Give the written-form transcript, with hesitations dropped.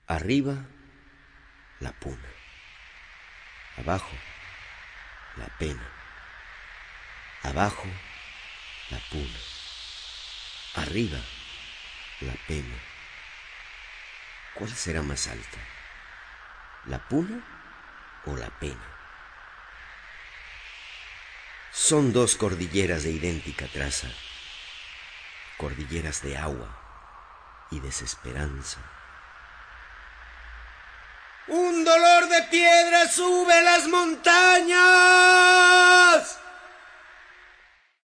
Arriba, la puna. Abajo, la pena. Abajo, la puna. Arriba, la pena. ¿Cuál será más alta? ¿La puna o la pena? Son dos cordilleras de idéntica traza, cordilleras de agua y desesperanza. Un dolor de piedra sube las montañas.